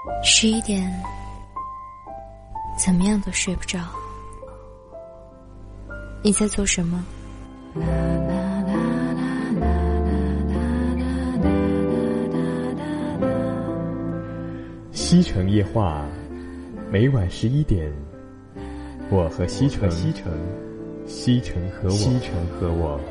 11点，怎么样都睡不着。你在做什么？ 西城夜话，每晚11点，我和西城，西城和我。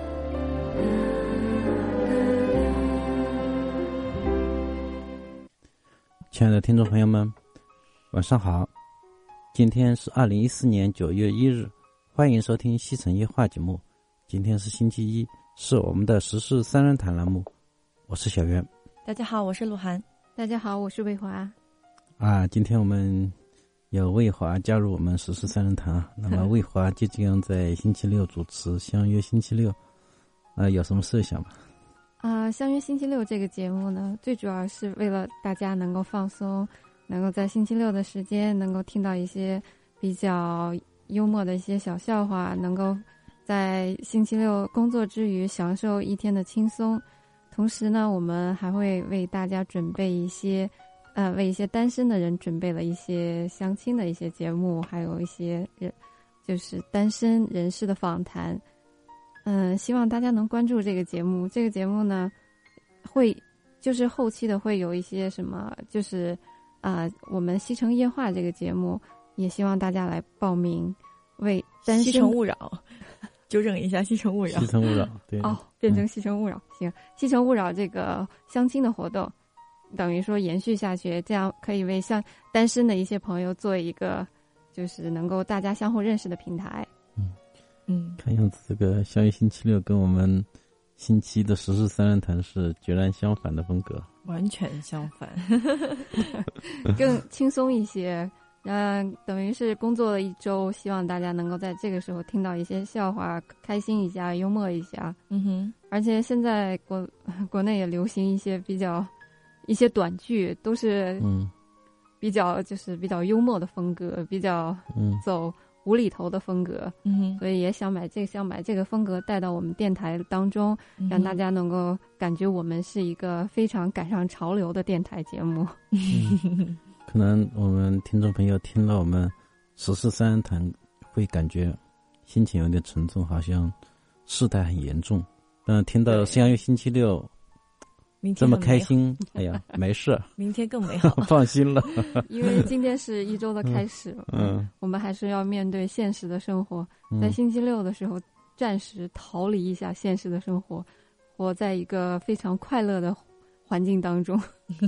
亲爱的听众朋友们，晚上好。今天是2014年9月1日，欢迎收听西城夜话节目。今天是星期一，是我们的时事三人谈栏目。我是小袁。 大家好，我是鹿晗。 大家好，我是魏华。 今天我们有魏华加入我们时事三人谈啊。那么魏华即将在星期六主持相约星期六，有什么设想吗？ 相约星期六这个节目呢，最主要是为了大家能够放松，能够在星期六的时间能够听到一些比较幽默的一些小笑话，能够在星期六工作之余享受一天的轻松。同时呢，我们还会为大家准备一些为一些单身的人准备了一些相亲的一些节目，还有一些就是单身人士的访谈。希望大家能关注这个节目。这个节目呢，会就是后期的会有一些什么，就是我们西城夜话这个节目，也希望大家来报名为单身。 西城勿扰，纠正一下，西城勿扰。 西城勿扰，对。 变成西城勿扰，行。西城勿扰这个相亲的活动，等于说延续下去，这样可以为像单身的一些朋友做一个，就是能够大家相互认识的平台。 看样子这个相约星期六跟我们星期的时事三人谈是截然相反的风格， 完全相反。 更轻松一些，等于是工作了一周，希望大家能够在这个时候听到一些笑话，开心一下，幽默一下。而且现在国内也流行一些一些短剧，都是比较幽默的风格，比较走无厘头的风格。所以也想把这个风格带到我们电台当中，让大家能够感觉我们是一个非常赶上潮流的电台节目。 可能我们听众朋友听了我们时事三人谈会感觉心情有点沉重，好像事态很严重，但听到相约星期六这么开心，哎呀，没事， 明天更美好。 放心了。 因为今天是一周的开始，我们还是要面对现实的生活，在星期六的时候暂时逃离一下现实的生活，活在一个非常快乐的环境当中。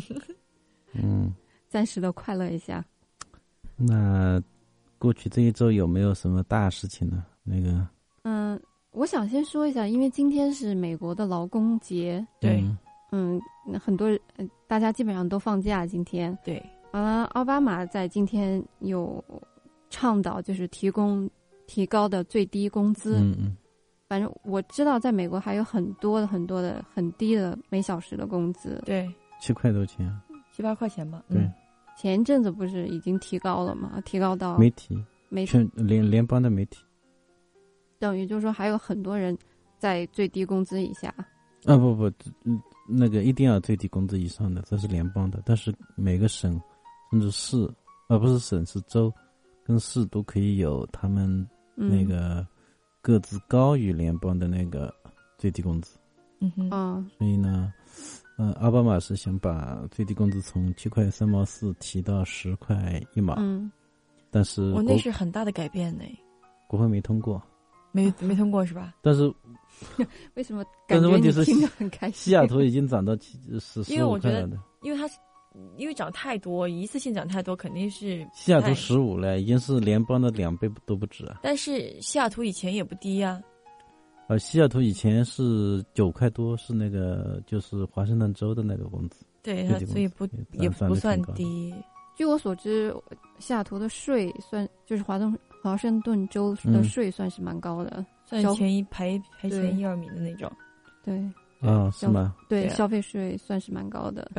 暂时的快乐一下。 那过去这一周有没有什么大事情呢？ 我想先说一下，因为今天是美国的劳工节。 对。 很多人大家基本上都放假今天。 对。 奥巴马在今天有倡导就是提高的最低工资。反正我知道在美国还有很多的很低的每小时的工资。 对 ，7块多钱 ，7、8块钱吧。 对。 前一阵子不是已经提高了吗？提高到媒体联邦的媒体， 等于就是说还有很多人在最低工资以下。 不，那个一定要最低工资以上的，这是联邦的。但是每个省甚至市，不是省，是州跟市都可以有他们那个各自高于联邦的那个最低工资。所以呢，奥巴马是想把最低工资从7块3毛4提到10块1毛。但是那是很大的改变呢。 国会没通过。 没通过是吧？ 但是为什么感觉你听着很开心？ 西雅图已经涨到15块了的。 因为涨太多，一次性涨太多，肯定是西雅图15了，已经是联邦的2倍都不止啊。 但是西雅图以前也不低啊。 西雅图以前是9块多，是那个就是华盛顿州的那个工资。 对，所以也不算低。 据我所知，西雅图的税就是华盛顿州的税算是蛮高的， 算排前1、2名的那种。 对。 是吗？ 对，消费税算是蛮高的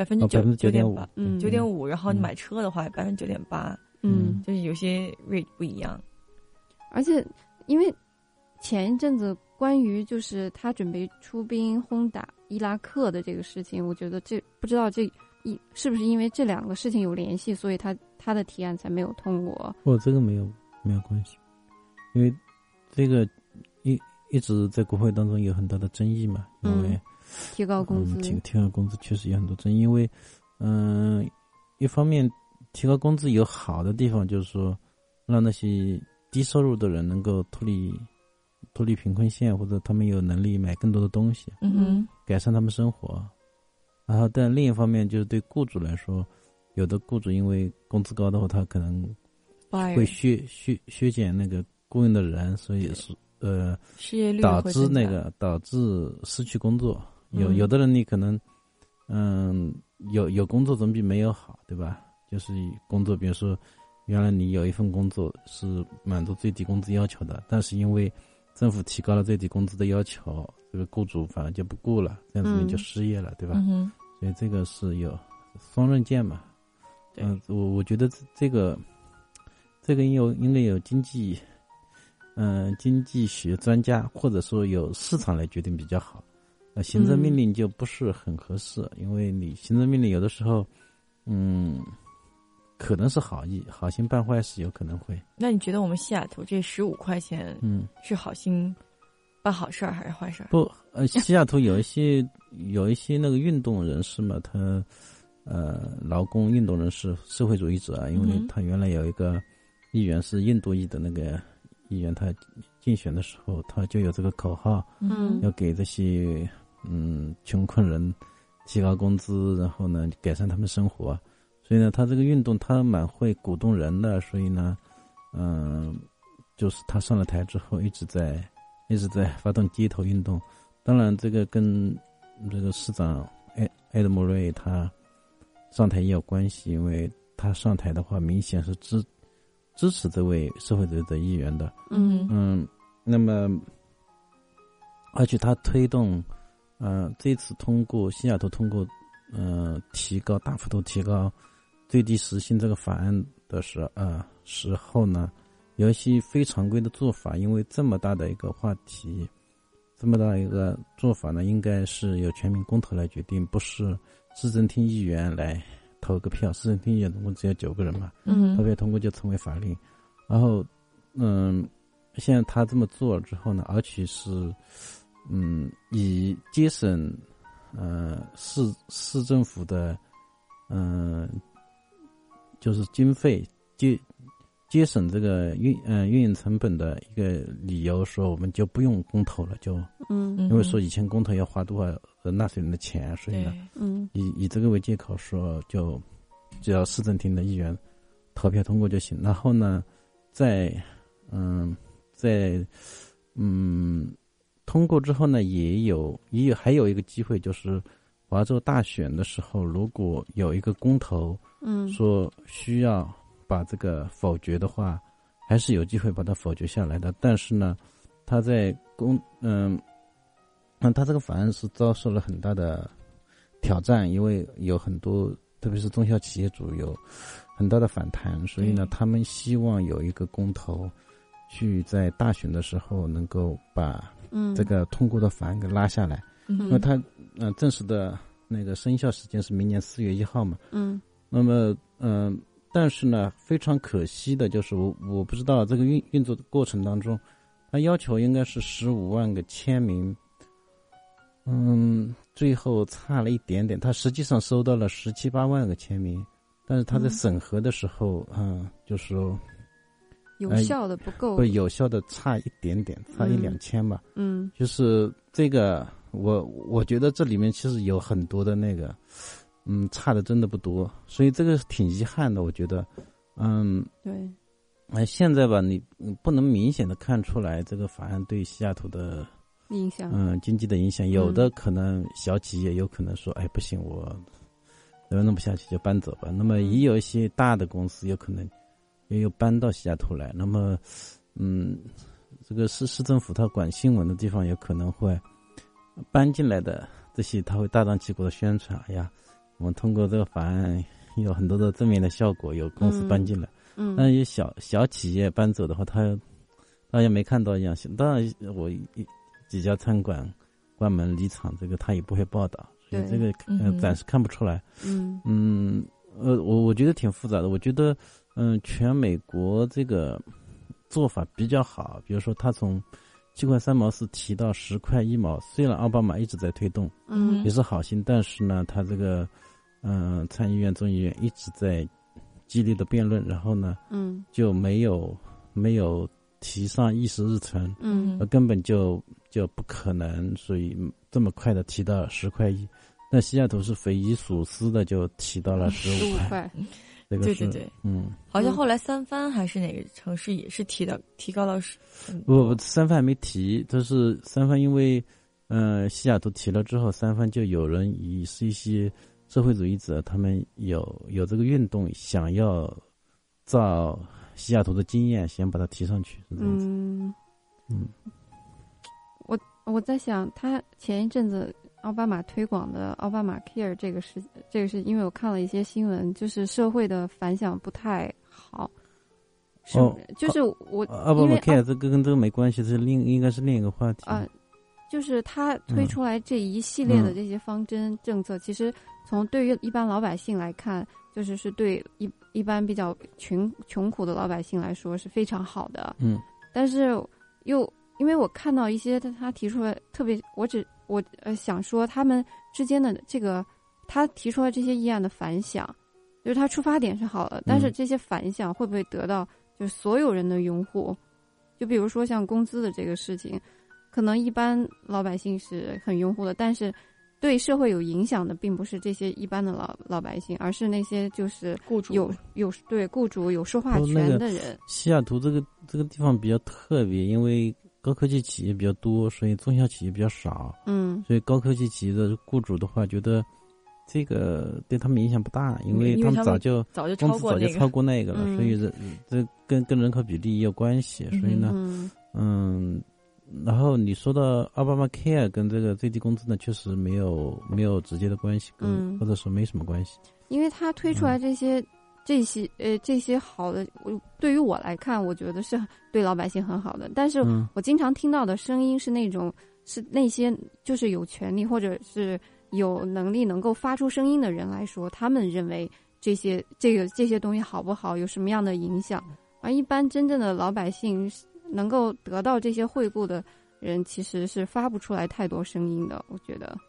，9.8%。9.5%，然后你买车的话9.8%。就是有些 rate 不一样。 而且因为前一阵子关于就是他准备出兵轰打伊拉克的这个事情，我觉得不知道这是不是因为这2个事情有联系，所以他的提案才没有通过？ 这个没有关系，因为这个一直在国会当中有很大的争议嘛，因为提高工资， 提高工资确实有很多争议，因为一方面提高工资有好的地方，就是说让那些低收入的人能够脱离贫困线，或者他们有能力买更多的东西，改善他们生活。然后但另一方面就是对雇主来说，有的雇主因为工资高的话，他可能会削减那个雇佣的人，所以是失业率导致失去工作。有的人你可能有工作总比没有好，对吧？就是工作，比如说原来你有一份工作是满足最低工资要求的，但是因为政府提高了最低工资的要求，这个雇主反而就不雇了，这样子你就失业了，对吧？所以这个是有双刃剑嘛。我觉得这个应该有经济学专家或者说有市场来决定比较好。行政命令就不是很合适，因为你行政命令有的时候可能是好意，好心办坏事，有可能会。 那你觉得我们西雅图这15块钱是好心办好事儿还是坏事儿？ 不，西雅图有一些那个运动人士嘛，他劳工运动人士、社会主义者啊，因为他原来有一个议员是印度裔的那个议员，他竞选的时候他就有这个口号，要给这些穷困人提高工资，然后呢改善他们生活。所以呢他这个运动他蛮会鼓动人的，所以呢就是他上了台之后一直在发动街头运动。当然这个跟这个市长艾德莫瑞他上台也有关系，因为他上台的话明显是支持这位社会主义的议员的。那么而且他推动这次西雅图通过大幅度提高最低时薪这个法案的时候呢，有一些非常规的做法，因为这么大的一个话题，这么大一个做法呢，应该是由全民公投来决定，不是市政厅议员来投个票。市政厅议员总共只有9个人嘛，投票通过就成为法令。然后现在他这么做了之后呢，而且是以节省市政府的就是经费节省这个运营成本的一个理由，说我们就不用公投了，就因为说以前公投要花多少纳税人的钱，所以呢以这个为借口说就只要市政厅的议员投票通过就行。然后呢在通过之后呢还有一个机会，就是华州大选的时候，如果有一个公投说需要把这个否决的话，还是有机会把它否决下来的。但是呢他在他这个法案是遭受了很大的挑战，因为有很多特别是中小企业主有很大的反弹，所以呢他们希望有一个公投去在大选的时候能够把这个通过的法案给拉下来。因为它正式的那个生效时间是明年4月1号嘛。那么但是呢非常可惜的就是我不知道这个运作的过程当中，他要求应该是15万个签名，最后差了一点点，他实际上收到了17、18万个签名，但是他在审核的时候就是说有效的不够， 不有效的差一点点，差1、2千吧。就是这个我觉得这里面其实有很多的那个差的真的不多，所以这个挺遗憾的，我觉得。对。现在吧，你不能明显的看出来这个法案对西雅图的影响， 经济的影响。有的可能小企业有可能说，不行，我弄不下去就搬走吧。那么也有一些大的公司有可能也有搬到西雅图来。那么这个市政府他管新闻的地方有可能会搬进来的这些，他会大张旗鼓的宣传，我们通过这个法案有很多的正面的效果，有公司搬进来。但是小企业搬走的话，他大家没看到一样。当然我几家餐馆关门离场，这个他也不会报道， 所以这个暂时看不出来。我觉得挺复杂的。我觉得全美国这个做法比较好，比如说他从7块3毛4提到10块1毛，虽然奥巴马一直在推动，也是好心，但是呢，他这个参议院、众议院一直在激烈的辩论，然后呢，就没有提上议事日程，根本就不可能，所以这么快的提到10块1。那西雅图是匪夷所思的就提到了15块。这个是对，好像后来三藩还是哪个城市也是提高到不，三藩还没提，就是三藩因为西雅图提了之后，三藩就有人是一些社会主义者，他们有这个运动，想要照西雅图的经验，先把它提上去，是这样子。 我在想，他前一阵子奥巴马推广的奥巴马 Care 这个是因为我看了一些新闻，就是社会的反响不太好。就是我奥巴马 Care 这个跟这个没关系，应该是另一个话题就是他推出来这一系列的这些方针政策，其实从对于一般老百姓来看，就是对一般比较穷苦的老百姓来说是非常好的。但是又因为我看到一些他提出来，特别我想说他们之间的这个他提出来这些议案的反响，就是他出发点是好的，但是这些反响会不会得到就是所有人的拥护？就比如说像工资的这个事情，可能一般老百姓是很拥护的，但是对社会有影响的并不是这些一般的老百姓，而是那些就是雇主对雇主有说话权的人。 西雅图这个地方比较特别，因为高科技企业比较多，所以中小企业比较少。所以高科技企业的雇主的话，觉得这个对他们影响不大，因为他们早就超过那个了，所以这跟人口比例也有关系。所以呢，然后你说到奥巴马 Care 跟这个最低工资呢，确实没有直接的关系，或者说没什么关系。 因为他推出来这些好的，对于我来看，我觉得是对老百姓很好的。但是我经常听到的声音是那些就是有权利或者是有能力能够发出声音的人来说，他们认为这些东西好不好，有什么样的影响。而一般真正的老百姓能够得到这些惠顾的人，其实是发不出来太多声音的，我觉得。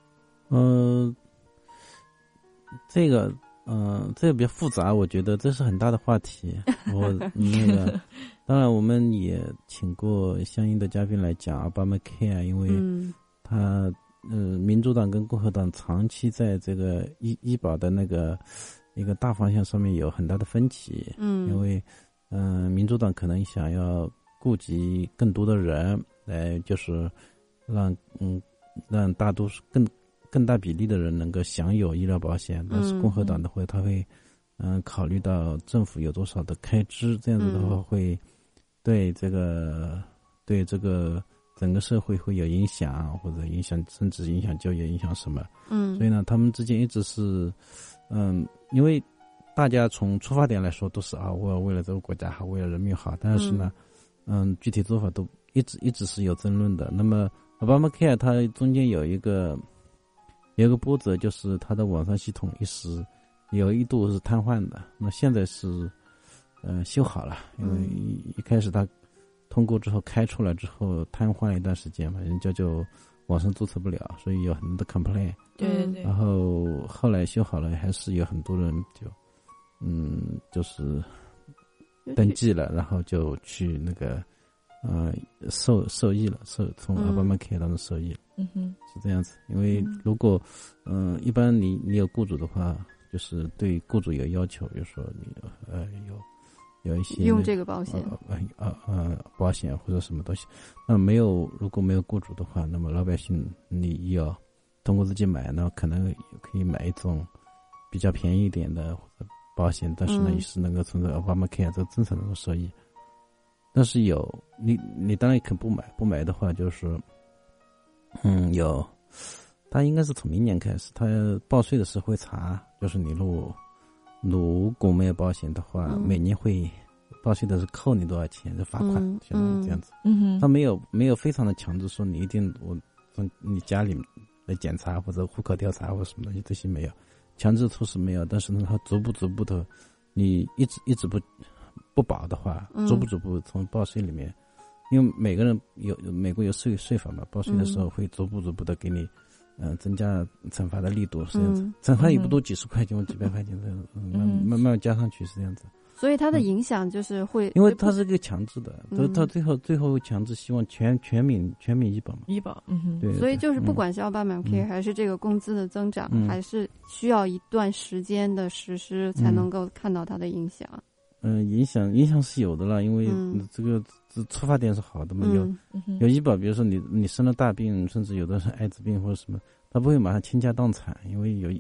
这个比较复杂，我觉得这是很大的话题。当然我们也请过相应的嘉宾来讲奥巴马 Care， 因为他民主党跟共和党长期在这个医保的那个一个大方向上面有很大的分歧。因为民主党可能想要顾及更多的人，来就是让大多数更大比例的人能够享有医疗保险，但是共和党的话，他会考虑到政府有多少的开支，这样子的话会对这个整个社会会有影响，或者甚至影响就业，影响什么。所以呢，他们之间一直是因为大家从出发点来说都是我为了这个国家好，为了人民好，但是呢具体做法都一直是有争论的。那么奥巴马 Care 它中间有一个波折，就是它的网上系统一度是瘫痪的，那现在是修好了，因为一开始它通过之后开出来之后瘫痪了一段时间嘛，人家就网上注册不了，所以有很多的 complaint。 对。 然后后来修好了，还是有很多人就是登记了，然后就去那个受益了，从奥巴马 Care 当中受益了。是这样子。因为如果一般你有雇主的话，就是对雇主有要求，比如说你有一些用这个保险保险或者什么东西。那如果没有雇主的话，那么老百姓你要通过自己买，那可能可以买一种比较便宜一点的保险，但是呢也是能够从这奥巴马 Care 这个政策能够受益。但是你当然也可不买的话，就是他应该是从明年开始，他报税的时候会查，就是你如果没有保险的话，每年会报税的是扣你多少钱，就罚款，相当于这样子。他没有非常的强制说你一定你家里来检查或者户口调查或者什么东西，这些没有，强制措施没有，但是呢，它逐步的，你一直不保的话，逐步从报税里面，因为每个人美国有税法嘛，报税的时候会逐步的给你，增加惩罚的力度是这样子，惩罚也不多，几十块钱或几百块钱这样，慢慢加上去是这样子。 所以它的影响就是会， 因为它是个强制的，它最后强制希望全民医保嘛， 医保， 对， 所以就是不管是奥巴马 Care 还是这个工资的增长，还是需要一段时间的实施才能够看到它的影响。 影响是有的了，因为这个出发点是好的嘛，有医保，比如说你生了大病，甚至有的是艾滋病或者什么，他不会马上倾家荡产，因为有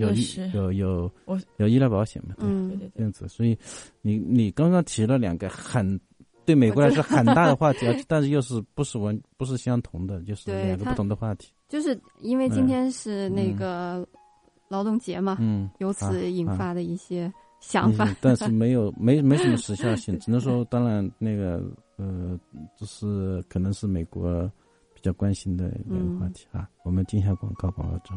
医疗保险嘛，对，这样子。所以你刚刚提了两个对美国来说很大的话题，但是又是不是相同的，就是两个不同的话题。 就是因为今天是那个劳动节嘛，由此引发的一些想法， 但是没什么时效性，只能说当然那个这是可能是美国比较关心的一个话题啊。我们进一下广告之后。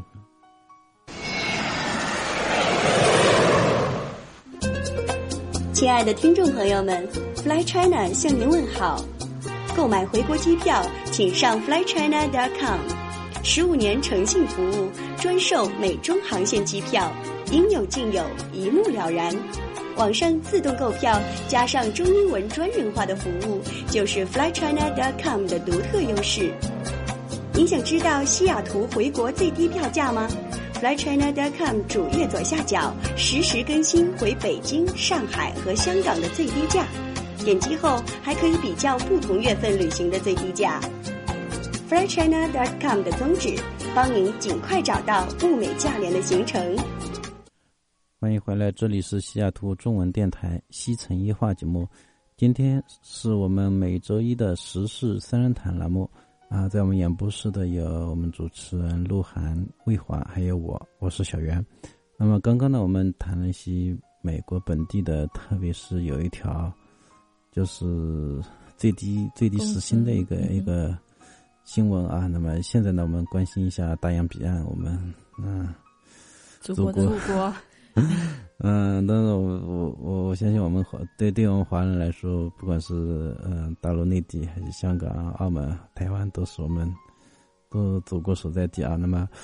亲爱的听众朋友们 ，Fly China 向您问好。购买回国机票，请上 flychina.com，15年诚信服务，专售美中航线机票。应有尽有，一目了然。网上自动购票加上中英文专人化的服务，就是 flychina.com 的独特优势。您想知道西雅图回国最低票价吗？ flychina.com 主页左下角实时更新回北京、上海和香港的最低价，点击后还可以比较不同月份旅行的最低价。flychina.com 的宗旨，帮您尽快找到物美价廉的行程。 欢迎回来，这里是西雅图中文电台西城一话节目。今天是我们每周一的时事三人谈栏目啊，在我们演播室的有我们主持人鹿晗、魏华，还有我是小袁。那么刚刚呢，我们谈了一些美国本地的，特别是有一条就是最低时薪的一个新闻啊。那么现在呢，我们关心一下大洋彼岸，我们祖国。但是我相信我们对我们华人来说，不管是大陆内地还是香港、澳门、台湾，都是我们都祖国所在地啊。那么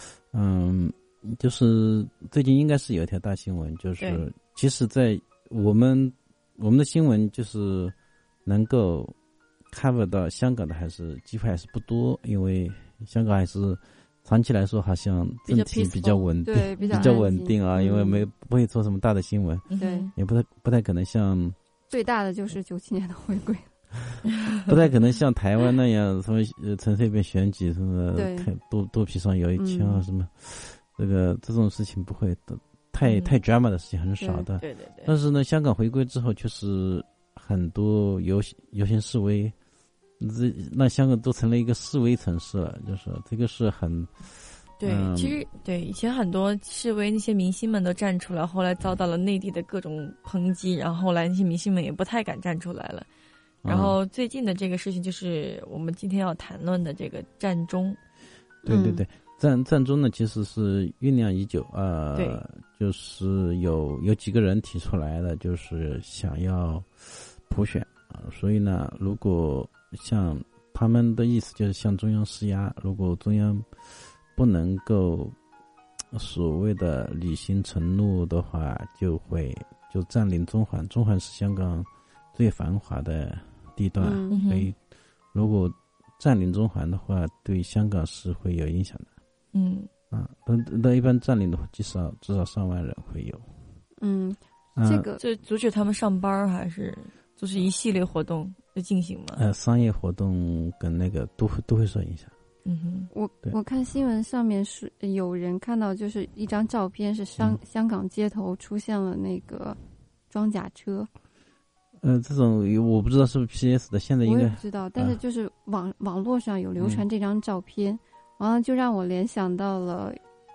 就是最近应该是有一条大新闻，就是其实在我们的新闻就是能够 cover 到香港的机会还是不多，因为香港还是长期来说好像政体比较稳定， 对，比较稳定啊，因为不会做什么大的新闻， 对， 也不太可能像最大的就是97年的回归， 不太可能像台湾那样什么陈水扁选举什么肚皮上有一枪啊什么，这种事情不会的，太 drama 的事情很少的， 对。 但是呢，香港回归之后，就是很多游行示威。那香港都成了一个示威城市了，就是这个是很对，其实对以前很多示威那些明星们都站出来，后来遭到了内地的各种抨击，然后后来那些明星们也不太敢站出来了。然后最近的这个事情就是我们今天要谈论的这个战中。 对，战中呢其实是酝酿已久啊，就是有几个人提出来的，就是想要普选啊，所以呢，如果像他们的意思就是向中央施压，如果中央不能够所谓的履行承诺的话，就占领中环。中环是香港最繁华的地段，所以如果占领中环的话，对香港是会有影响的。那一般占领的话，至少上万人会有。 这阻止他们上班还是就是一系列活动的进行吗？ 商业活动跟那个都会受影响。 我看新闻上面是有人看到，就是一张照片是香港街头出现了那个装甲车。 这种我不知道是不是 PS 的，现在应该我也不知道，但是就是网络上有流传这张照片，完了就让我联想到了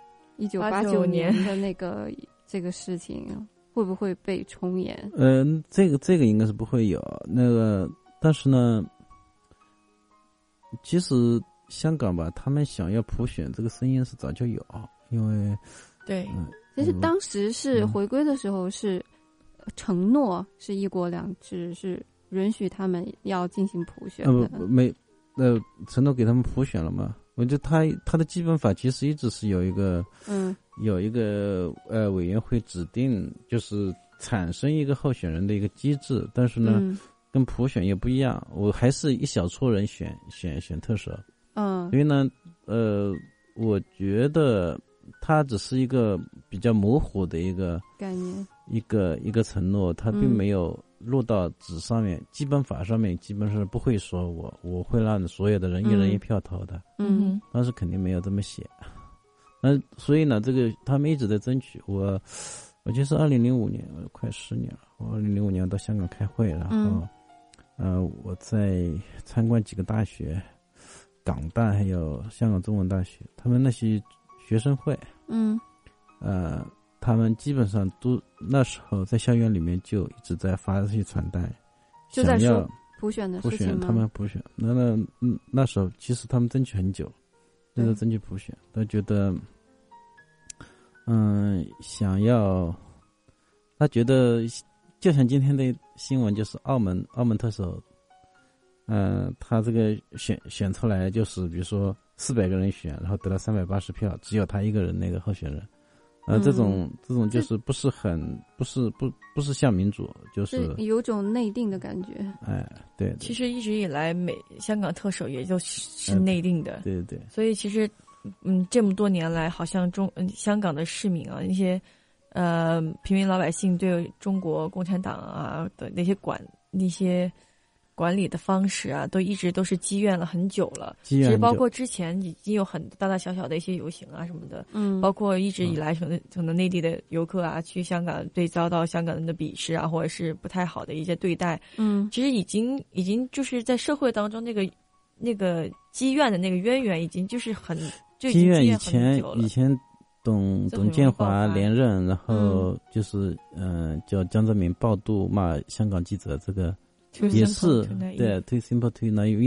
1989年的那个这个事情。会不会被重演？ 这个应该是不会有那个，但是呢，其实香港吧，他们想要普选这个声音是早就有，因为对， 其实当时是回归的时候是承诺是一国两制，是允许他们要进行普选的。 承诺给他们普选了嘛？我觉得他的基本法其实一直是有一个委员会指定，就是产生一个候选人的一个机制，但是呢，跟普选也不一样。我还是一小撮人选特首，所以呢，我觉得它只是一个比较模糊的一个概念， 一个承诺，它并没有落到纸上面。基本法上面基本上不会说我会让所有的人一人一票投的，当时肯定没有这么写。那所以呢，这个他们一直在争取。我记得是2005年，快10年了。我2005年到香港开会，然后我在参观几个大学，港大还有香港中文大学，他们那些学生会，他们基本上都那时候在校园里面就一直在发这些传单， 就在说普选的事情吗？ 他们普选，那时候其实他们争取很久，就是争取普选，都觉得，想要，他觉得就像今天的新闻，就是澳门特首，他这个选出来就是比如说400个人选，然后得了380票，只有他一个人那个候选人。这种就是不是像民主，就是有种内定的感觉。 对。 其实一直以来，香港特首也就是内定的。 对。 所以其实，这么多年来，好像香港的市民啊，那些平民老百姓对中国共产党啊的那些管理的方式啊，都一直都是积怨了很久了。其实包括之前已经有很大大小小的一些游行啊什么的，包括一直以来可能内地的游客啊去香港遭到香港人的鄙视啊，或者是不太好的一些对待，其实已经就是在社会当中那个积怨的那个渊源已经就是积怨以前董建华连任，然后就是叫江泽民暴动骂香港记者，这个也是对too simple too naive，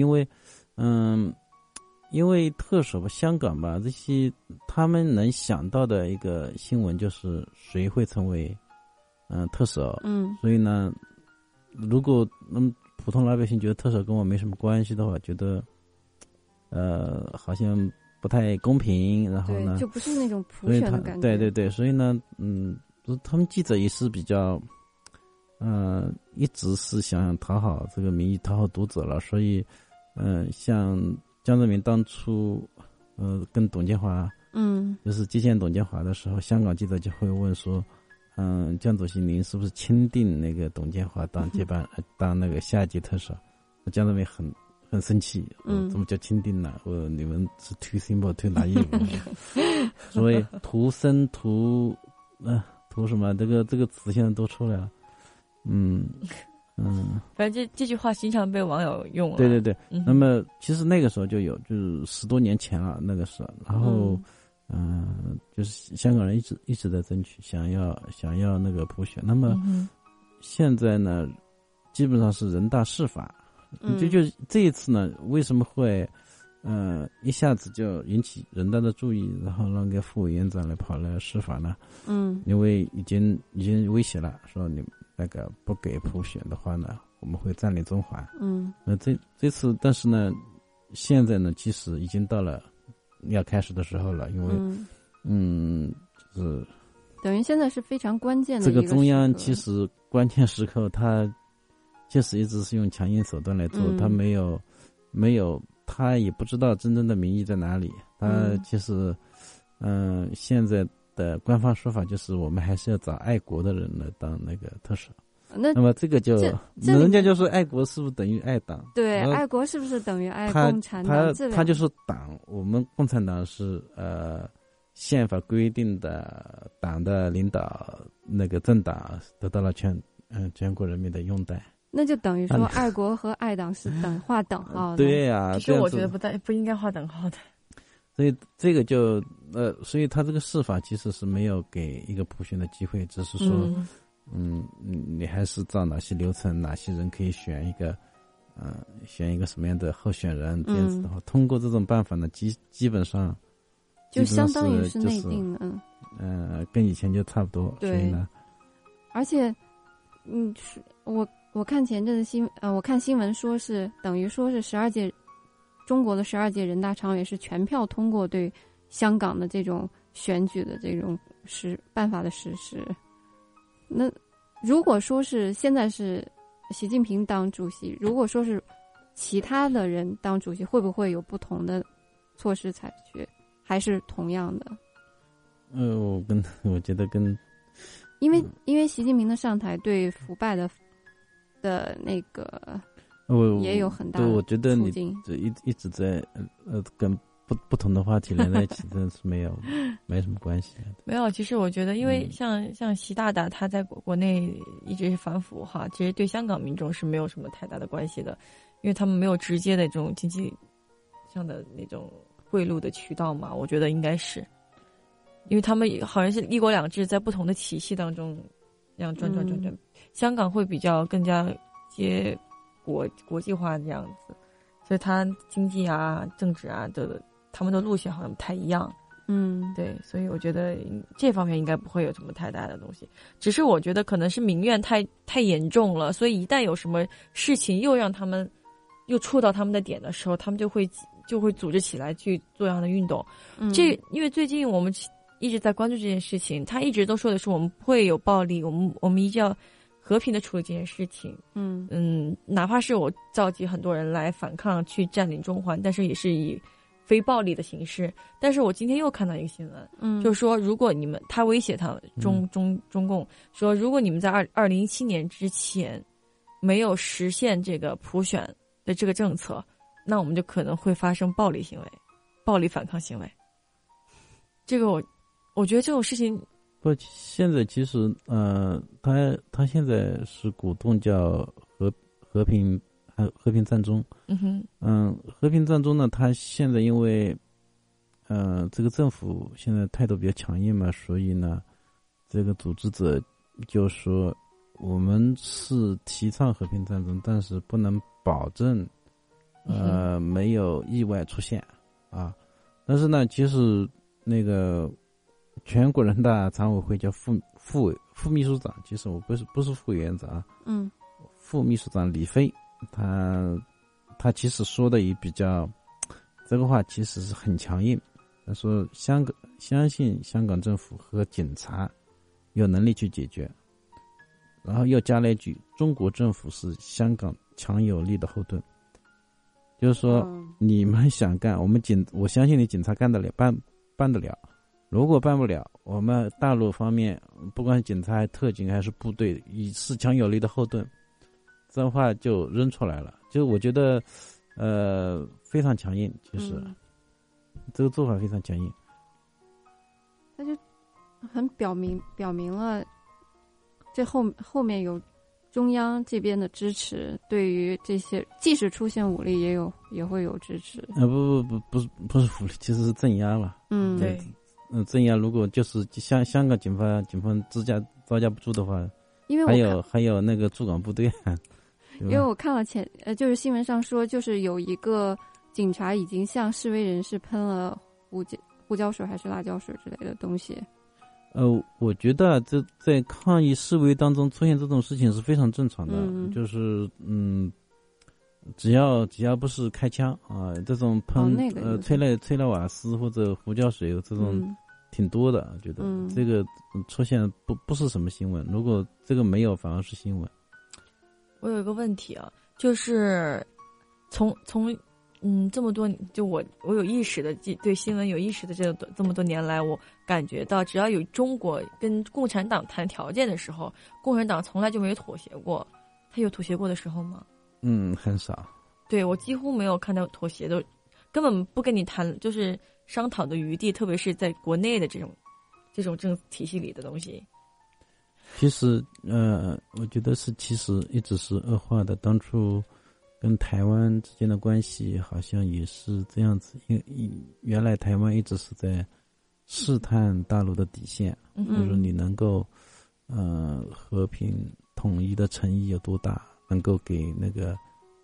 因为特首香港吧，这些他们能想到的一个新闻就是谁会成为特首，所以呢，如果普通老百姓觉得特首跟我没什么关系的话，觉得好像不太公平，然后呢就不是那种普选的感觉。 对，所以呢，他们记者也是比较。一直是想讨好这个民意，讨好读者了，所以，像江泽民当初，跟董建华，就是接见董建华的时候，香港记者就会问说，江主席您是不是钦定那个董建华当接班，当那个下一届特首？江泽民很生气，怎么叫钦定呢？你们是 too simple too naive，所以图生图什么？这个词现在都出来了。 反正这句话经常被网友用了。 对，那么其实那个时候就有，就是10多年前了，那个时候，然后就是香港人一直在争取，想要那个普选。那么现在呢，基本上是人大释法，就这一次呢，为什么会一下子就引起人大的注意，然后让个副委员长来跑来释法呢？因为已经威胁了，说你那个不给普选的话呢，我们会占领中环。那这次，但是呢，现在呢，其实已经到了要开始的时候了，因为就是等于现在是非常关键的一个这个中央其实关键时刻，他确实一直是用强硬手段来做，他没有，他也不知道真正的民意在哪里。他其实，现在的官方说法就是我们还是要找爱国的人来当那个特首。那么这个就人家就说爱国是不是等于爱党？ 对，爱国是不是等于爱共产党？ 他就说党，我们共产党是宪法规定的党的领导，那个政党得到了全国人民的拥戴。 那就等于说爱国和爱党是画等号的。 对呀， 其实我觉得不应该画等号的。 所以这个就所以他这个释法其实是没有给一个普选的机会，只是说你还是照哪些流程，哪些人可以选一个选一个什么样的候选人，这样子的话，通过这种办法呢，基本上就相当于是内定的， 跟以前就差不多。 对， 所以呢， 而且，我看前阵子我看新闻说是等于说是中国的12届人大常委是全票通过对香港的这种选举的这种办法的实施。那如果说是现在是习近平当主席，如果说是其他的人当主席，会不会有不同的措施采取，还是同样的？ 我觉得因为习近平的上台对腐败的那个也有很大的促进。 对，我觉得你这一直在跟不同的话题连在一起，真的是没什么关系。 没有，其实我觉得，因为像习大大他在国内一直是反腐哈，其实对香港民众是没有什么太大的关系的，因为他们没有直接的这种经济上的那种贿赂的渠道嘛，我觉得应该是，因为他们好像是一国两制在不同的体系当中这样转，香港会比较更加接国际化这样子，所以它经济啊、政治啊的他们的路线好像不太一样。对，所以我觉得这方面应该不会有什么太大的东西，只是我觉得可能是民怨太严重了，所以一旦有什么事情又让他们又触到他们的点的时候，他们就会组织起来去做这样的运动。因为最近我们一直在关注这件事情，他一直都说的是我们不会有暴力，我们一定要和平的处理这件事情。哪怕是我召集很多人来反抗去占领中环，但是也是以非暴力的形式。但是我今天又看到一个新闻，就是说如果他威胁他中共说，如果你们在2017年之前没有实现这个普选的这个政策，那我们就可能会发生暴力行为、暴力反抗行为。这个我觉得这种事情不，现在其实他现在是鼓动叫和平战中。和平战中呢，他现在因为这个政府现在态度比较强硬嘛，所以呢，这个组织者就说我们是提倡和平战争，但是不能保证没有意外出现啊。但是呢，其实那个全国人大常委会叫副秘书长，其实我不是副委员长啊，副秘书长李飞，他其实说的也比较，这个话其实是很强硬。他说相信香港政府和警察有能力去解决，然后又加了一句中国政府是香港强有力的后盾，就是说你们想干，我相信你警察干得了，办得了。如果办不了，我们大陆方面不管警察、特警还是部队，是强有力的后盾。这话就扔出来了，就我觉得非常强硬，其实这个做法非常强硬。 他就很表明了这后面有中央这边的支持，对于这些即使出现武力也会有支持。 不是武力，其实是镇压了。 对。 镇压如果就是香港警方招架不住的话， 因为还有那个驻港部队。 因为我看了就是新闻上说，就是有一个警察已经向示威人士喷了胡椒水还是辣椒水之类的东西。 我觉得这在抗议示威当中出现这种事情是非常正常的，就是只要不是开枪啊，这种喷催泪瓦斯或者胡椒水这种挺多的，觉得这个出现不是什么新闻，如果这个没有反而是新闻。 我有一个问题啊，就是从这么多，就我有意识的对新闻有意识的这么多年来，我感觉到只要有中国跟共产党谈条件的时候，共产党从来就没有妥协过。他有妥协过的时候吗？ 很少。 对，我几乎没有看到妥协的，根本不跟你谈，就是商讨的余地，特别是在国内的这种政体系里的东西。 其实我觉得其实一直是恶化的。当初跟台湾之间的关系好像也是这样子，因为原来台湾一直是在试探大陆的底线，就是你能够和平统一的诚意有多大，能够给那个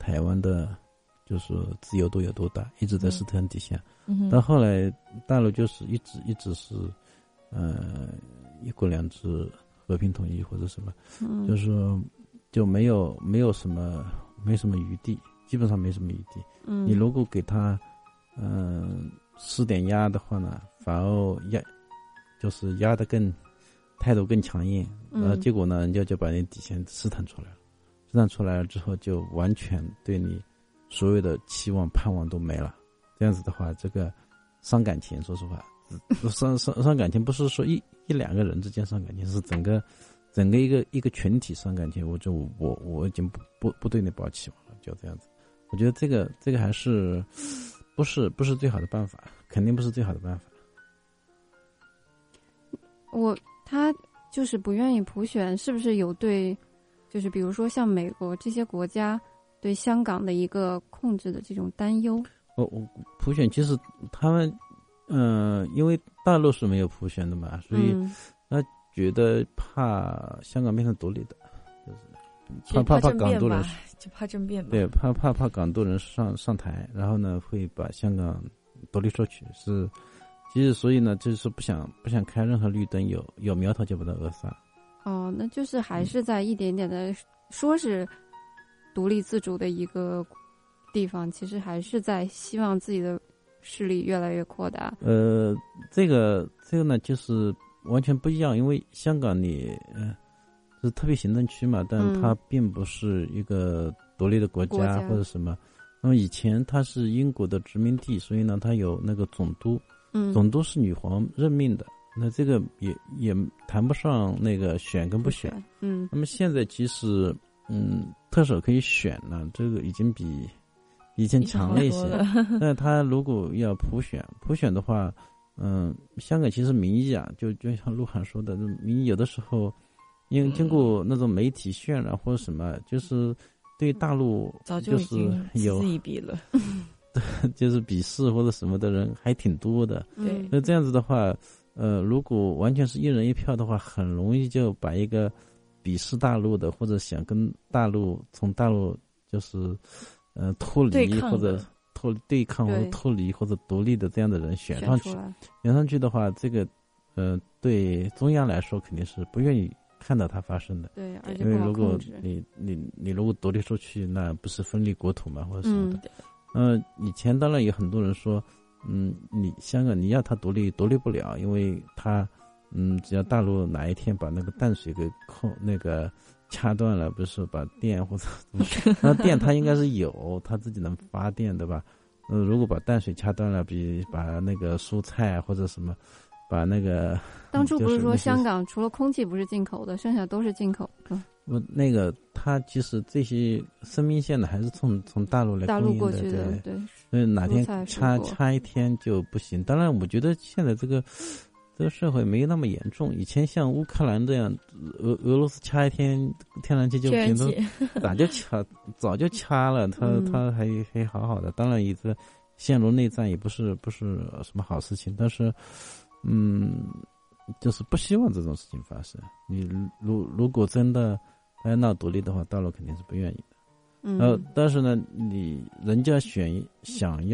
台湾的就是自由度有多大，一直在试探底下。到后来大陆就是一直是一国两制和平统一或者什么，就是说就没什么余地，基本上没什么余地。你如果给他施点压的话呢，反而就是压得态度更强硬，然后结果呢，人家就把你底线试探出来了，试探出来了之后，就完全对你所有的期望盼望都没了。这样子的话，这个伤感情，说实话，伤感情不是说一两个人之间伤感情，是整个一个群体伤感情。我已经不对你抱期望了，就这样子。我觉得这个还是不是最好的办法，肯定不是最好的办法。 他就是不愿意普选，是不是有对，就是比如说像美国这些国家对香港的一个控制的这种担忧？ 普选其实他们因为大陆是没有普选的嘛，所以他觉得怕香港变成独立的，就是怕港督人就怕政变吧。 对，怕港督人上台，然后呢会把香港独立收取，是其实所以呢就是不想开任何绿灯，有苗头就把它扼杀。 那就是还是在一点点的说是独立自主的一个地方，其实还是在希望自己的势力越来越扩大。 这个呢就是完全不一样，因为香港你是特别行政区嘛，但它并不是一个独立的国家或者什么。那么以前它是英国的殖民地，所以呢它有那个总督，总督是女皇任命的，那这个也谈不上那个选跟不选。那么现在其实特首可以选了，这个已经比以前强了一些。但他如果要普选的话，香港其实民意啊，就像鹿晗说的，民意有的时候因为经过那种媒体渲染或者什么，就是对大陆就是有嗤之以鼻了， 就是鄙视或者什么的人还挺多的。 对， 那这样子的话，如果完全是一人一票的话，很容易就把一个鄙视大陆的或者想跟从大陆就是脱离或者对抗或者脱离或者独立的这样的人选上去的话，这个对中央来说肯定是不愿意看到它发生的。 对，而且因为如果你如果独立出去，那不是分离国土嘛，或者什么的。以前当然有很多人说，你香港你要它独立不了，因为它只要大陆哪一天把那个淡水给掐断了，不是把电或者那电它应该是有，它自己能发电对吧？如果把淡水掐断了，把那个蔬菜或者什么，把那个当初不是说香港除了空气不是进口的，剩下都是进口的。 那个它其实这些生命线的还是从大陆来供应的， 过去的，对。 所以哪天掐一天就不行。当然，我觉得现在这个社会没那么严重。以前像乌克兰这样，俄罗斯掐一天天然气就平头，早就掐了，他还好好的。当然，一个陷入内战也不是什么好事情，但是就是不希望这种事情发生。你如果真的要闹独立的话，大陆肯定是不愿意的。但是呢，人家想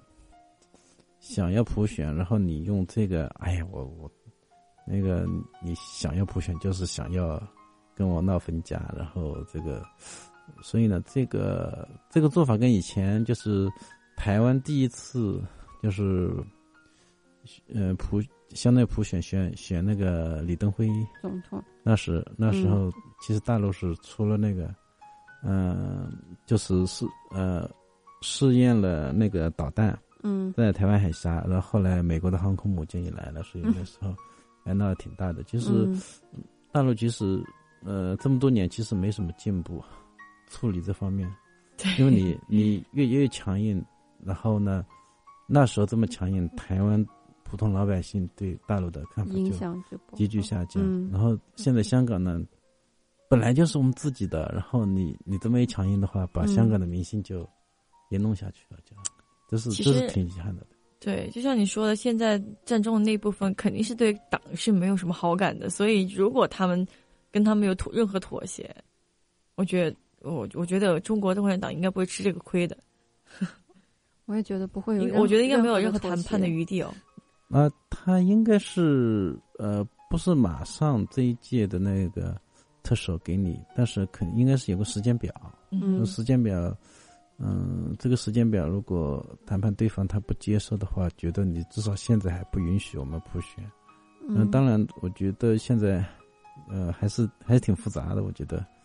要普选，然后你用这个，哎呀，我那个你想要普选，就是想要跟我闹分家，然后所以呢，这个做法跟以前就是台湾第一次就是相当于普选选那个李登辉总统， 那时候其实大陆是出了那个就是试验了那个导弹，在台湾海峡，然后后来美国的航空母舰也来了，所以那时候还闹得挺大的。其实大陆其实这么多年其实没什么进步处理这方面，因为你越强硬，然后呢那时候这么强硬，台湾普通老百姓对大陆的看法就急剧下降。然后现在香港呢本来就是我们自己的，然后你这么一强硬的话，把香港的民心就也弄下去了，这是挺遗憾的。 对，就像你说的，现在战中的那部分肯定是对党是没有什么好感的，所以如果跟他们有任何妥协，我觉得我觉得中国共产党应该不会吃这个亏的。 我也觉得不会有， 我觉得应该没有任何谈判的余地哦。 他应该是不是马上这一届的那个特首给你，但是应该是有个时间表。时间表，这个时间表如果谈判对方他不接受的话，觉得你至少现在还不允许我们普选。当然，我觉得现在还是挺复杂的，我觉得。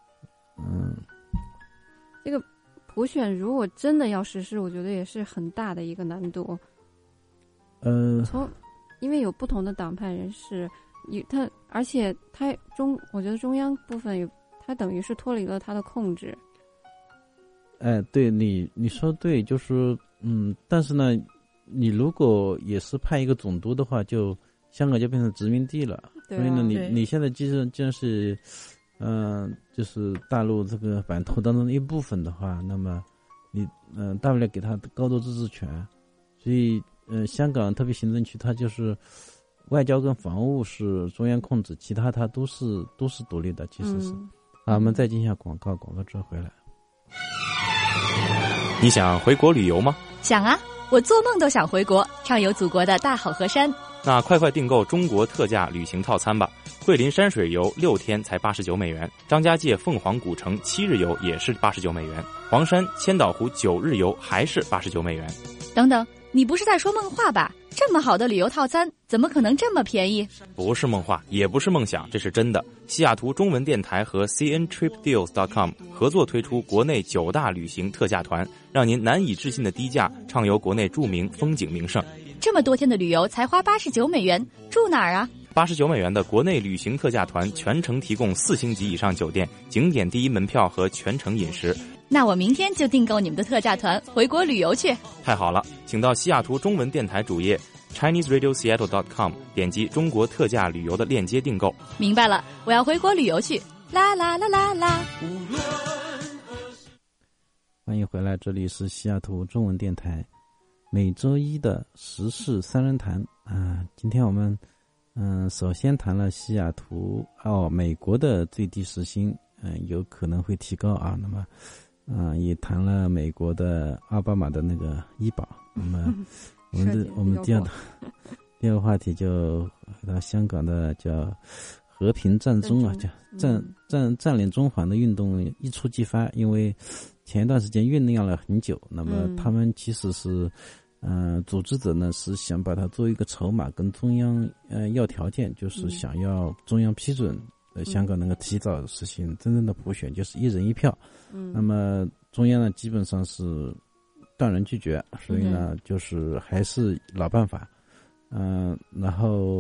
这个普选如果真的要实施，我觉得也是很大的一个难度。因为有不同的党派人士，而且我觉得中央部分他等于是脱离了他的控制。 对，你说对，就是但是呢，你如果也是派一个总督的话，就香港就变成殖民地了。所以呢，你现在既然是就是大陆这个版图当中的一部分的话，那么你大不了给他高度自治权。所以香港特别行政区它就是外交跟防务是中央控制，其他它都是独立的，其实是。我们再进一下广告之后回来。 你想回国旅游吗？ 想啊，我做梦都想回国，畅游祖国的大好河山。 那快订购中国特价旅行套餐吧！桂林山水游6天才89美元，张家界凤凰古城7日游也是89美元，黄山千岛湖9日游还是89美元。 等等，你不是在说梦话吧？这么好的旅游套餐，怎么可能这么便宜？ 不是梦话，也不是梦想，这是真的。西雅图中文电台和 cntripdeals.com 合作推出国内9大旅行特价团，让您难以置信的低价畅游国内著名风景名胜。 这么多天的旅游才花89美元，住哪儿啊 ？89美元的国内旅行特价团，全程提供4星级以上酒店、景点第一门票和全程饮食。 那我明天就订购你们的特价团，回国旅游去。 太好了，请到西雅图中文电台主页 ChineseRadioSeattle.com 点击中国特价旅游的链接订购。 明白了，我要回国旅游去。啦啦啦啦啦！ 欢迎回来，这里是西雅图中文电台，每周一的时事三人谈今天我们首先谈了西雅图美国的最低时薪有可能会提高啊，那么也谈了美国的奥巴马的那个医保。那么我们第二个话题就回到香港的叫和平战中啊，叫占领中环的运动一触即发，因为前一段时间酝酿了很久，那么他们其实是组织者呢是想把它作为一个筹码跟中央要条件，就是想要中央批准香港能够提早实行真正的普选，就是一人一票。那么中央呢基本上是断然拒绝，所以呢就是还是老办法。然后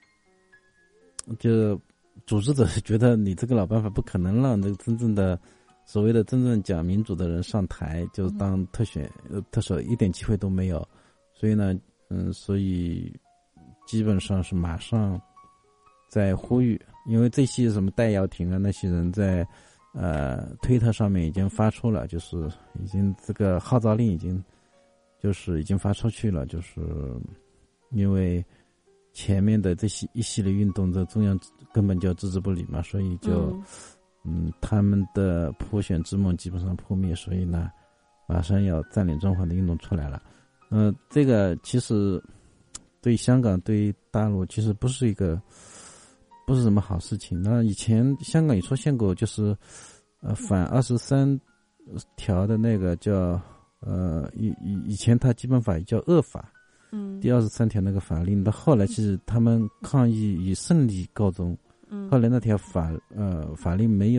就组织者觉得你这个老办法不可能让那个真正的所谓的真正讲民主的人上台就当特首，一点机会都没有。所以呢所以基本上是马上在呼吁，因为这些什么戴耀廷啊那些人在推特上面已经发出了，就是已经这个号召令已经发出去了，就是因为前面的这些一系列运动，这中央根本就置之不理嘛，所以就他们的普选之梦基本上破灭，所以呢马上要占领中环的运动出来了。这个其实对香港对大陆其实不是什么好事情。那以前香港也出现过，就是反23条的那个叫以前它基本法叫恶法，第23条那个法令，到后来其实他们抗议以胜利告终。后来那条法令没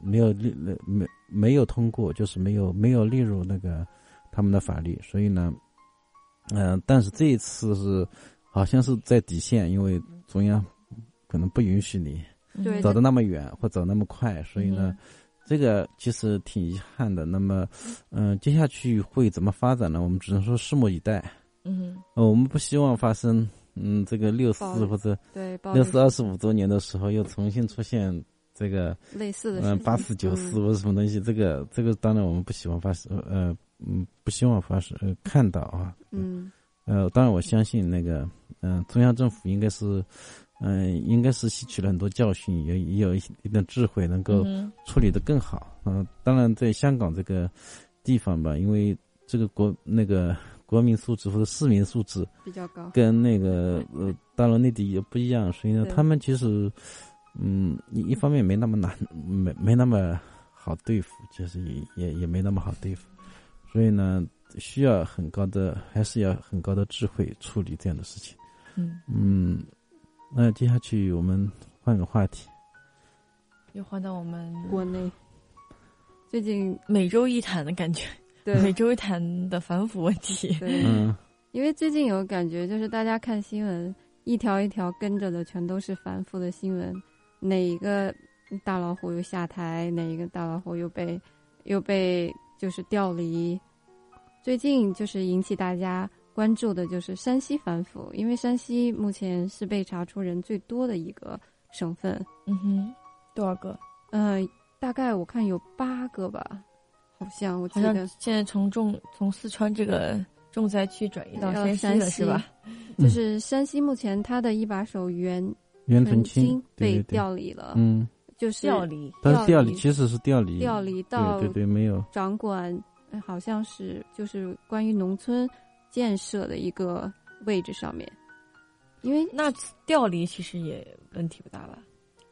有通过，就是没有列入那个他们的法律，所以呢但是这一次是好像是在底线，因为中央可能不允许你走得那么远或走那么快，所以呢这个其实挺遗憾的。那么接下去会怎么发展呢？我们只能说拭目以待。我们不希望发生这个64或者6425周年的时候又重新出现这个类似的 8494或者什么东西，这个当然我们不希望不希望看到啊。当然我相信那个中央政府应该是应该是吸取了很多教训，也有一定的智慧，能够处理得更好。当然在香港这个地方吧，因为这个国民素质或者市民素质比较高， 跟那个大陆内地也不一样，所以呢，他们其实一方面没那么难，没那么好对付，其实也没那么好对付，所以呢，需要还是要很高的智慧处理这样的事情。那接下去我们换个话题， 又换到我们国内最近每周一谈的感觉， 对， 每周一谈的反腐问题。 对，因为最近有感觉，就是大家看新闻，一条一条跟着的全都是反腐的新闻，哪一个大老虎又下台，哪一个大老虎又被就是调离。最近就是引起大家关注的就是山西反腐，因为山西目前是被查出人最多的一个省份。 多少个？ 大概我看有8个吧，好像我记得。 好像现在从四川这个重灾区转移到山西了，是吧？ 就是山西目前他的一把手袁存清被调离了，就是调离， 但是调离其实是调离到对没有掌管，好像是就是关于农村建设的一个位置上面，因为那调离其实也问题不大吧？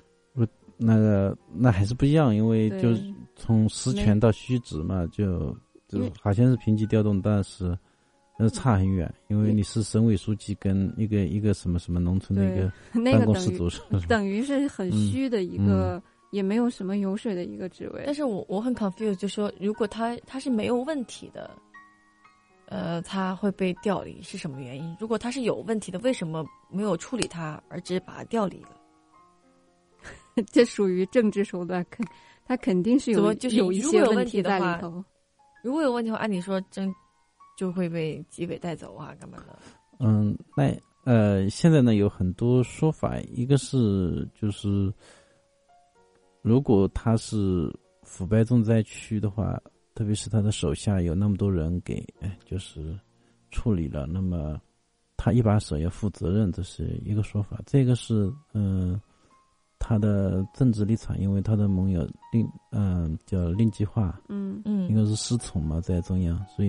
那还是不一样，因为就是从实权到虚职嘛，就好像是平级调动，但是差很远，因为你是省委书记跟一个什么什么农村的一个办公室主任， 等于是很虚的一个，也没有什么油水的一个职位。 但是我很 confused， 就说如果他是没有问题的，他会被调离是什么原因？如果他是有问题的，为什么没有处理他，而只是把他调离了？ 这属于政治手段，他肯定是有一些问题在里头。 如果有问题的话，按理说就会被纪委带走啊，干嘛的？ 现在呢有很多说法，一个是就是如果他是腐败重灾区的话，特别是他的手下有那么多人给就是处理了，那么他一把手要负责任，这是一个说法。这个是他的政治立场，因为他的盟友叫令计划，应该是师从嘛，在中央，所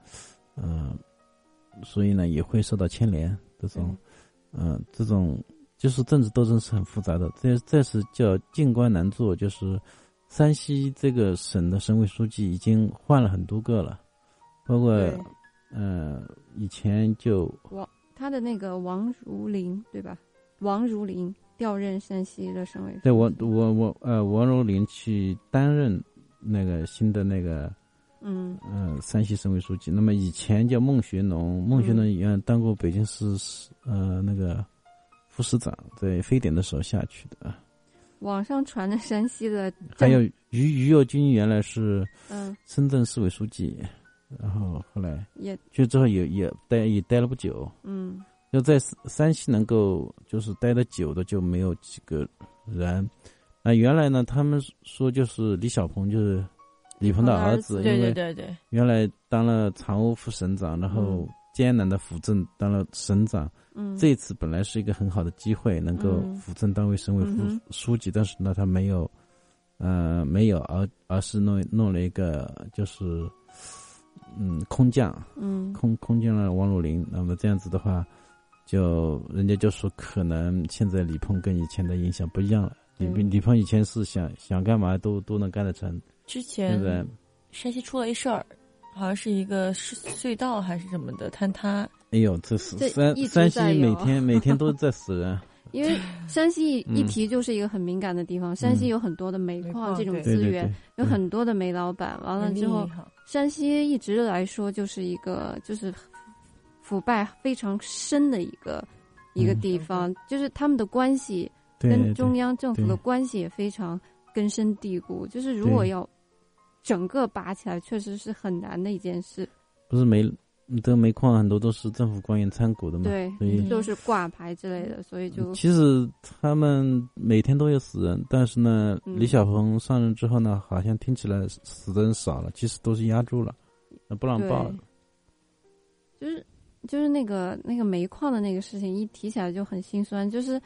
以呢也会受到牵连。这种就是政治斗争是很复杂的。这是叫进关难做，就是山西这个省的省委书记已经换了很多个了，包括以前就他的那个王如林对吧？王如林调任山西的省委书记。 对，王如林去担任那个新的那个山西省委书记。那么以前叫孟学农原来当过北京市那个副市长，在非典的时候下去的。 网上传的山西的还有于右军原来是深圳市委书记，然后后来去之后也待了不久。就在山西能够就是待得久的就没有几个人。原来呢他们说就是李小鹏，就是李鹏的儿子，因为原来当了常务副省长，然后艰难的辅政当了省长。这次本来是一个很好的机会，能够辅政当为省委书记，但是呢他没有而是弄了一个就是空降，空降了王如林。那么这样子的话，就人家就说可能现在李鹏跟以前的影响不一样了。李鹏以前是想干嘛都能干得成。 之前山西出了一事儿，好像是一个隧道还是什么的坍塌。 哎呦，这是山西每天都在死人。 因为山西一提就是一个很敏感的地方，山西有很多的煤矿这种资源，有很多的煤老板。完了之后，山西一直来说就是一个就是腐败非常深的一个地方，就是他们的关系跟中央政府的关系也非常根深蒂固。就是如果要整个拔起来，确实是很难的一件事。 不是这个煤矿很多都是政府官员参股的嘛， 对， 所以都是挂牌之类的，所以就其实他们每天都有死人，但是呢，李小鹏上任之后呢，好像听起来死的人少了，其实都是压住了，不让报了。就是那个煤矿的那个事情一提起来就很心酸，就是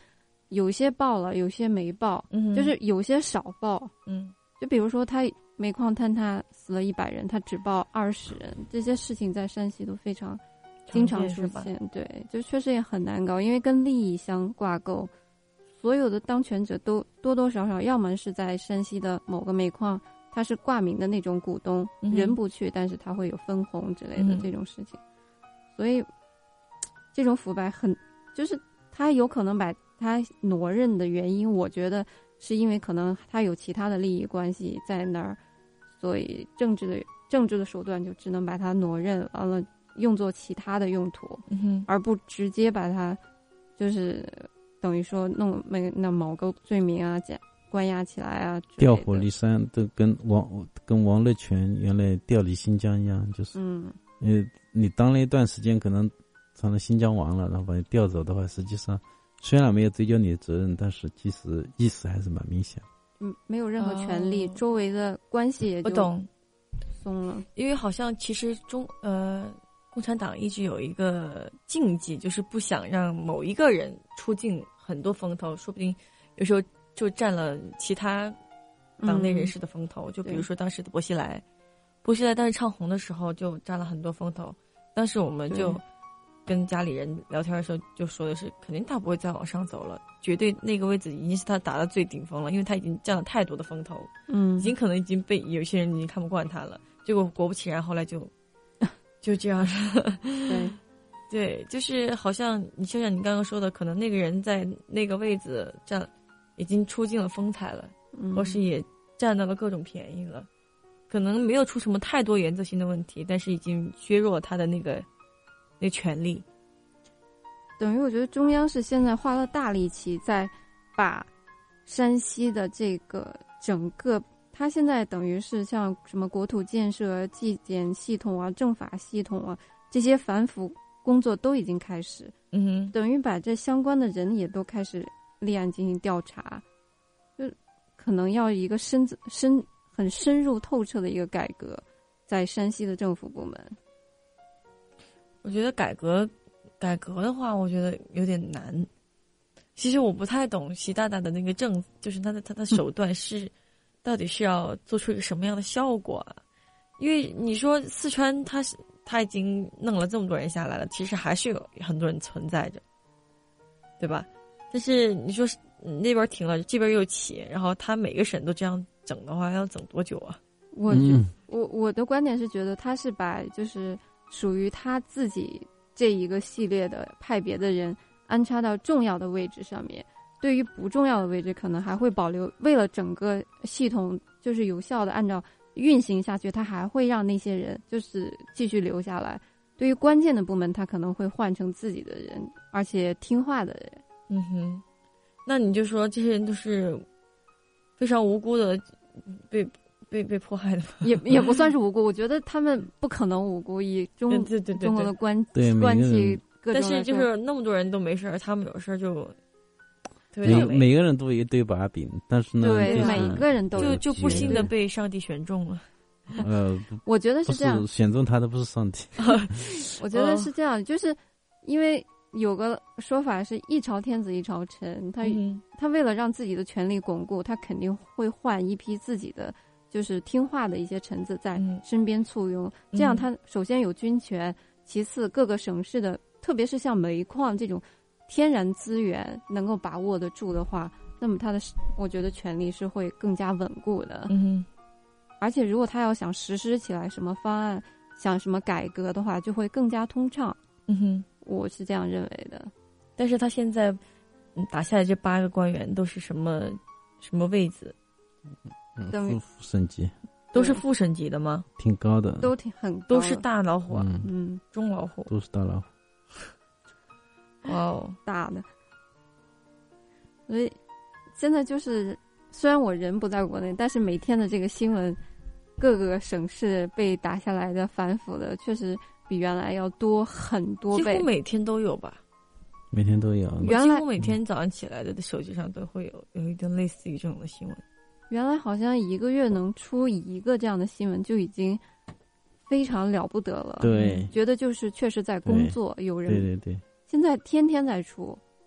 有些报了，有些没报，就是有些少报，就比如说他煤矿坍塌死了100人，他只报20人，这些事情在山西都非常经常出现，对，就确实也很难搞，因为跟利益相挂钩，所有的当权者都多多少少，要么是在山西的某个煤矿，他是挂名的那种股东，人不去，但是他会有分红之类的这种事情，所以这种腐败就是他有可能把他挪任的原因，我觉得是因为可能他有其他的利益关系在那儿，所以政治的手段就只能把他挪任，完了用作其他的用途，而不直接把他就是等于说弄那某个罪名啊关押起来啊， 调虎离山，都跟王乐泉原来调离新疆一样，就是你当了一段时间，可能成了新疆王了，然后把你调走的话，实际上虽然没有追究你的责任，但是其实意思还是蛮明显的。 没有任何权利，周围的关系也就松了。 因为好像其实共产党一直有一个禁忌，就是不想让某一个人出尽很多风头，说不定有时候就占了其他党内人士的风头。就比如说当时的薄熙来当时唱红的时候就占了很多风头，当时我们就跟家里人聊天的时候就说的是，肯定他不会再往上走了，绝对那个位置已经是他打到最顶峰了，因为他已经占了太多的风头，可能已经被有些人已经看不惯他了。结果果不其然，后来就这样了。对，就是好像你就像你刚刚说的，可能那个人在那个位置已经出尽了风采了，或是也占到了各种便宜了，可能没有出什么太多原则性的问题，但是已经削弱了他的那权利。 等于我觉得中央是现在花了大力气在把山西的这个整个，它现在等于是像什么国土建设、纪检系统啊、政法系统啊，这些反腐工作都已经开始，等于把这相关的人也都开始立案进行调查，就可能要一个很深入透彻的一个改革，在山西的政府部门。 我觉得改革的话，我觉得有点难。其实我不太懂习大大的那个就是他的手段是到底是要做出一个什么样的效果啊？因为你说四川他已经弄了这么多人下来了，其实还是有很多人存在着，对吧？但是你说那边停了，这边又起，然后他每个省都这样整的话，要整多久啊？ 我的观点是觉得他是把就是属于他自己这一个系列的派别的人安插到重要的位置上面，对于不重要的位置可能还会保留，为了整个系统就是有效的按照运行下去，他还会让那些人就是继续留下来。对于关键的部门，他可能会换成自己的人，而且听话的人。 那你就说这些人都是非常无辜的被迫害的吗？ 也不算是无辜，我觉得他们不可能无辜，以中国的关系各种， 但是就是那么多人都没事，他们有事就每个人都有一堆把柄，但是呢， 对，每一个人都有就不幸的被上帝选中了。 我觉得是这样， 选中他的不是上帝。 我觉得是这样，就是因为有个说法是一朝天子一朝臣，他为了让自己的权力巩固，他肯定会换一批自己的就是听话的一些臣子在身边簇拥，这样他首先有军权，其次各个省市的，特别是像煤矿这种天然资源能够把握得住的话，那么他的我觉得权力是会更加稳固的。而且如果他要想实施起来什么方案，想什么改革的话，就会更加通畅。我是这样认为的。 但是他现在打下来这8个官员都是什么位置？ 副省级。 都是副省级的吗？ 挺高的， 都很高的， 都是大老虎啊，中老虎都是大老虎。 哇哦， 大的。所以现在就是虽然我人不在国内，但是每天的这个新闻，各个省市被打下来的反腐的确实比原来要多很多倍， 几乎每天都有吧？ 每天都有， 几乎每天早上起来的手机上都会有一点类似于这种的新闻。 原来好像1个月能出1个这样的新闻就已经非常了不得了， 对， 觉得就是确实在工作，有人对， 现在天天在出，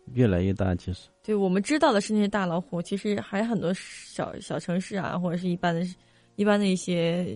越来越大。其实对，我们知道的是那些大老虎，其实还有很多小城市啊，或者是一般的一些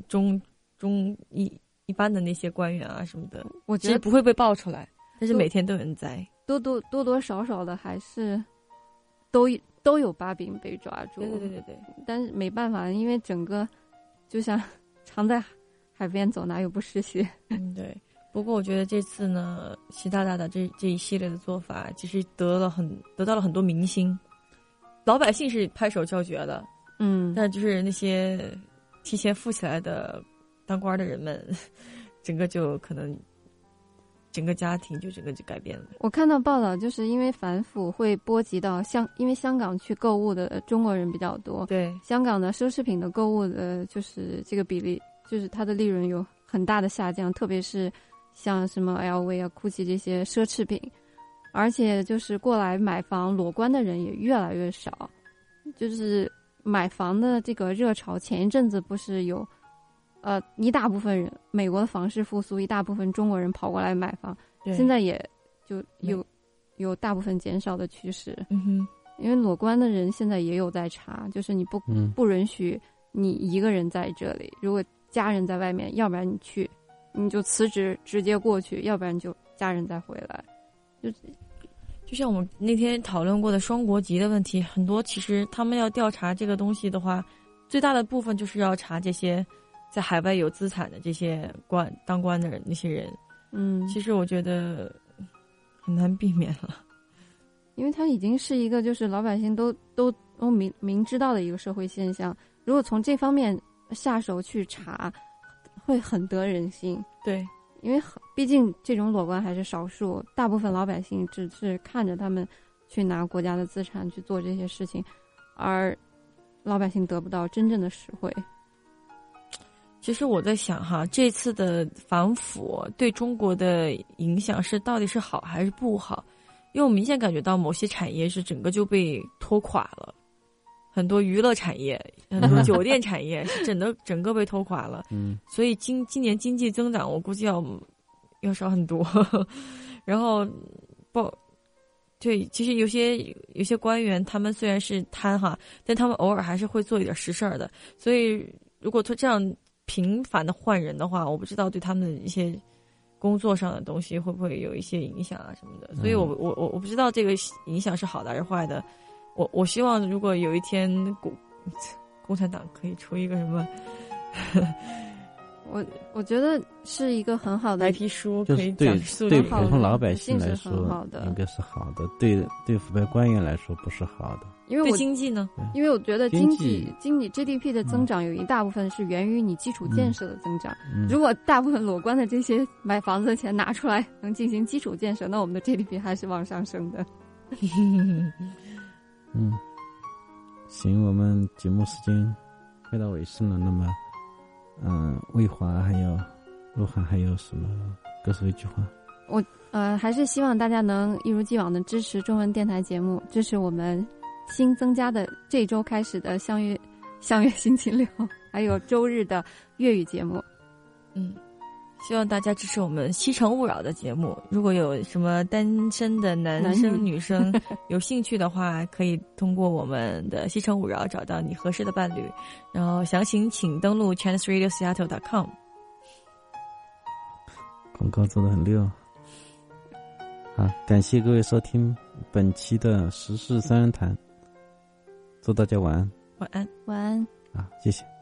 一般的那些官员啊什么的， 我觉得不会被爆出来，但是每天都有人栽， 多少少的还是都有把柄被抓住。 对， 但是没办法，因为整个就像常在海边走，哪有不湿鞋？ 对。不过我觉得这次呢，习大大的这一系列的做法，其实得到了很多民心，老百姓是拍手叫绝的，但就是那些提前富起来的当官的人们，整个就可能整个家庭就改变了。 我看到报道，就是因为反腐会波及到因为香港去购物的中国人比较多， 对香港的奢侈品的购物的，就是这个比例，就是它的利润有很大的下降，特别是像什么 LV 啊、GUCCI 这些奢侈品，而且就是过来买房裸官的人也越来越少，就是买房的这个热潮，前一阵子不是有一大部分人美国的房市复苏，一大部分中国人跑过来买房，现在也就有大部分减少的趋势。因为裸官的人现在也有在查，就是你不允许你一个人在这里，如果家人在外面，要不然你就辞职直接过去，要不然就家人再回来。 就像我们那天讨论过的双国籍的问题，很多其实他们要调查这个东西的话，最大的部分就是要查这些在海外有资产的这些当官的人那些人。其实我觉得很难避免了， 因为它已经是一个就是老百姓都明知道的一个社会现象，如果从这方面下手去查，会很得人心。 对， 因为毕竟这种裸官还是少数，大部分老百姓只是看着他们去拿国家的资产去做这些事情，而老百姓得不到真正的实惠。 其实我在想哈，这次的反腐对中国的影响到底是好还是不好？因为我明显感觉到某些产业是整个就被拖垮了，很多娱乐产业、很多酒店产业是整个被拖垮了。所以今年经济增长我估计要少很多。然后对，其实有些官员他们虽然是贪哈，但他们偶尔还是会做一点实事儿的。所以如果他这样频繁的换人的话，我不知道对他们的一些工作上的东西会不会有一些影响啊什么的。所以我不知道这个影响是好的还是坏的。我希望如果有一天共产党可以出一个什么我觉得是一个很好的白皮书，可以对普通老百姓来说应该是好的，对腐败官员来说不是好的。 因为对经济呢？ 因为我觉得经济 GDP 的增长有一大部分是源于你基础建设的增长。如果大部分裸官的这些买房子的钱拿出来能进行基础建设，那我们的 GDP 还是往上升的。 行，我们节目时间快到尾声了，那么魏华还有鹿晗还有什么各说一句话？ 我还是希望大家能一如既往的支持中文电台节目，支持我们新增加的这周开始的相约星期六，还有周日的粤语节目。 希望大家支持我们西城勿扰的节目。如果有什么单身的男生女生有兴趣的话，可以通过我们的西城勿扰找到你合适的伴侣。然后详情请登录 Chinese Radio Seattle.com。 广告做得很溜。好，感谢各位收听本期的时事三人谈，祝大家晚安。 晚安。 晚安。 好，谢谢。